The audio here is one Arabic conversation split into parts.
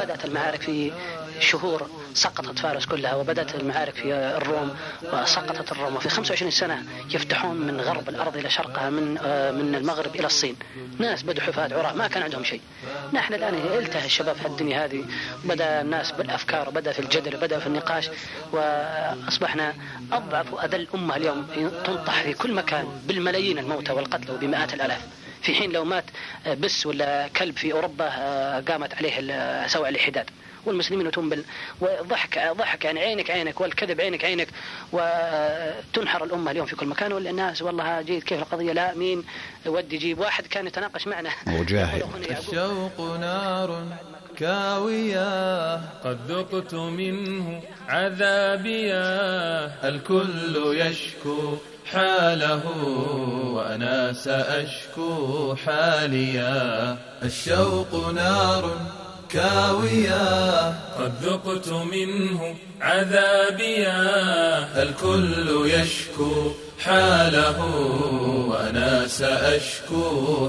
وبدأت المعارك في شهور سقطت فارس كلها، وبدأت المعارك في الروم وسقطت الروم، وفي 25 سنة يفتحون من غرب الأرض إلى شرقها، من المغرب إلى الصين. ناس بدوا حفاة عراة ما كان عندهم شيء. نحن الآن التهى الشباب في الدنيا هذه، بدأ الناس بالأفكار، بدأ في الجدل، بدأ في النقاش، وأصبحنا أضعف وأذل أمة اليوم تنطح في كل مكان بالملايين الموتى والقتل وبمئات الآلاف، في حين لو مات بس ولا كلب في أوروبا قامت عليه سوء الحداد، والمسلمين يتوم وضحك يعني عينك والكذب عينك، وتنحر الأمة اليوم في كل مكان. والناس والله جيد كيف القضية، لا مين ودي يجيب. واحد كان يتناقش معنا مجاهد. الشوق نار كاوية قد ذقت منه عذابيا، الكل يشكو حاله وأنا سأشكو حاليا. الشوق نار كاوية قد ذقت منه عذابيا، الكل يشكو حاله وأنا سأشكو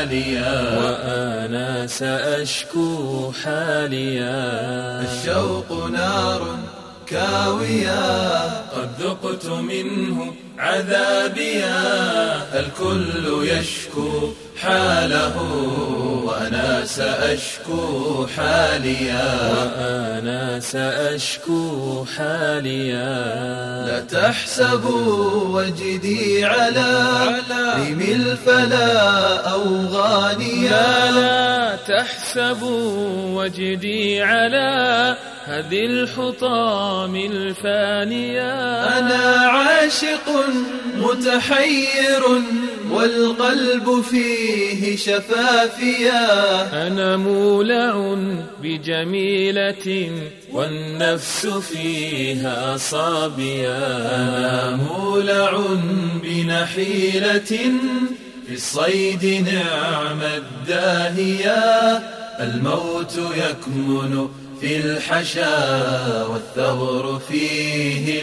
حاليا. الشوق نار كاوية قد ذقت منه عذابيا، الكل يشكو حاله وأنا سأشكو حاليا. لا تحسبوا وجدي على ريم الفلا أو غانيا، لا تحسبوا وجدي على هذه الحطام الفانية. أنا عاشق متحير والقلب فيه شفافيا، أنا مولع بجميلة والنفس فيها صابية، أنا مولع بنحيلة في الصيد نعم الداهية. الموت يكمن في الحشا والثغر فيه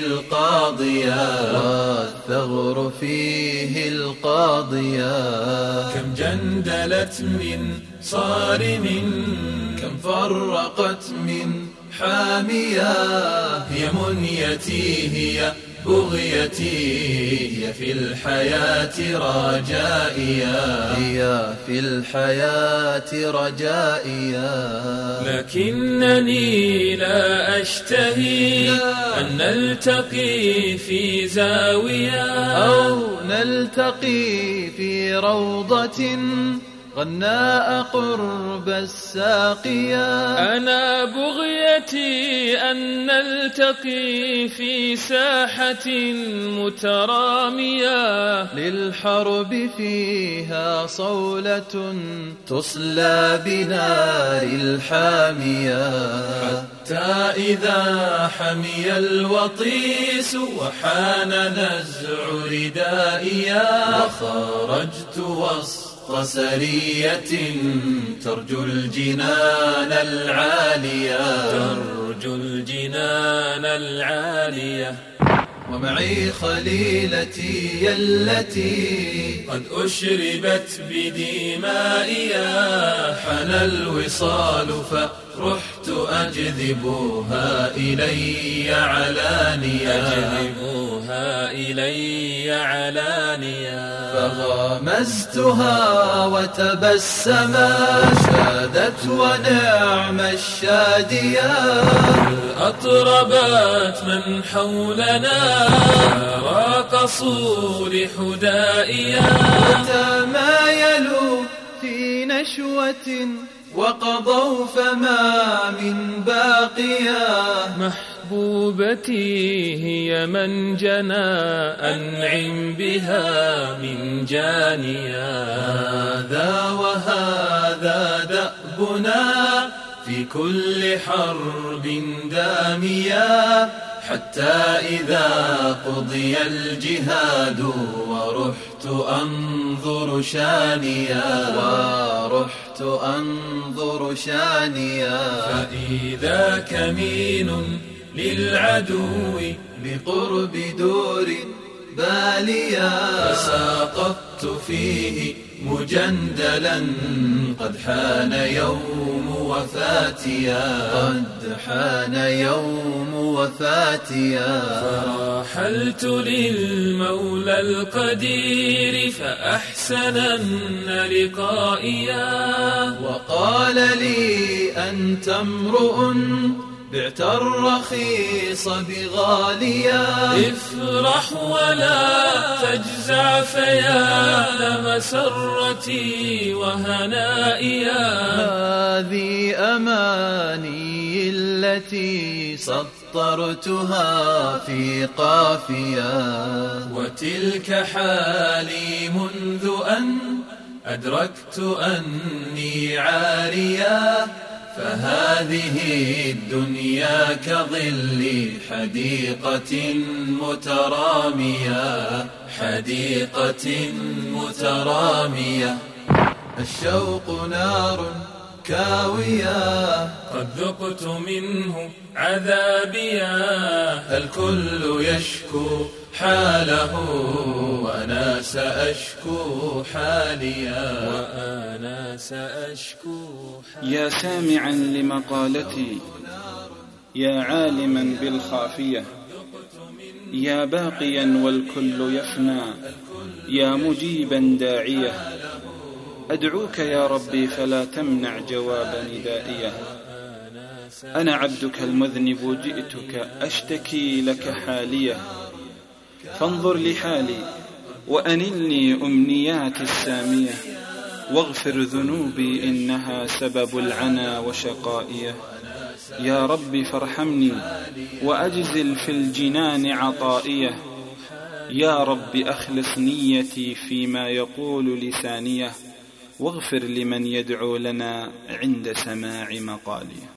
القاضية، كم جندلت من صارم، كم فرقت من حامية. هي منيتي هي بغيتي، هي في الحياة رجائيا، لكنني لا أشتهي أن نلتقي في زاوية أو نلتقي في روضة غناء قرب الساقية. أنا بغيتي أن نلتقي في ساحة مترامية، للحرب فيها صولة تصلى بنار الحامية، حتى إذا حمي الوطيس وحان نزع ردائيا، وخرجت وسط سرية ترجو الجنان العالية. ومعي خليلتي التي قد أشربت بدمائيا، حان الوصال فرحت أجذبها إلي علانيا، فغمزتها وتبسما شادت ونعم الشادية، أطربت من حولنا راقصوا لحدائيا، وتمايلوا في نشوة وقضوا فما من باقيا. محبوبتي هي من جنى أنعم بها من جانيا، وهذا دأبنا في كل حرب دامية، حتى إذا قضي الجهاد ورحت أنظر شانيا، فإذا كمين للعدو بقرب دور باليا، فساقطت فيه مجندلا قد حان يوم وفاتيا قد حان يوم وفاتيا فرحلت للمولى القدير فأحسنن لقائيا وقال لي أنت امرؤ بعت الرخيص بغاليا افرح ولا تجزع فيا مسرتي وهنائيا هذه أماني التي سطرتها في قافيا وتلك حالي منذ أن أدركت أني عاريا فهذه الدنيا كظل حديقة مترامية حديقة مترامية الشوق نار كاوية قد ذقت منه عذابيا الكل يشكو حاله وأنا سأشكو حاليا وأنا سأشكو حاليا. يا سامعا لمقالتي يا عالما بالخافية يا باقيا والكل يفنى يا مجيبا داعية أدعوك يا ربي فلا تمنع جواب ندائية أنا عبدك المذنب جئتك أشتكي لك حالية فانظر لحالي وأنلني أمنياتي السامية واغفر ذنوبي إنها سبب العنا وشقائية يا رب فارحمني وأجزل في الجنان عطائية يا رب أخلص نيتي فيما يقول لسانية واغفر لمن يدعو لنا عند سماع مقالي.